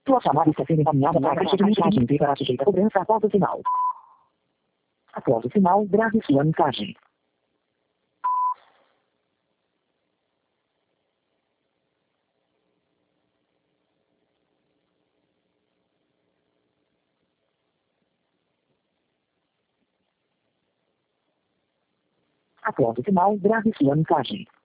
Sua chamada está sendo encaminhada para a caixa de mensagem e será sujeita a cobrança após o sinal. Após o sinal, grave sua mensagem. Após o sinal, grave sua mensagem.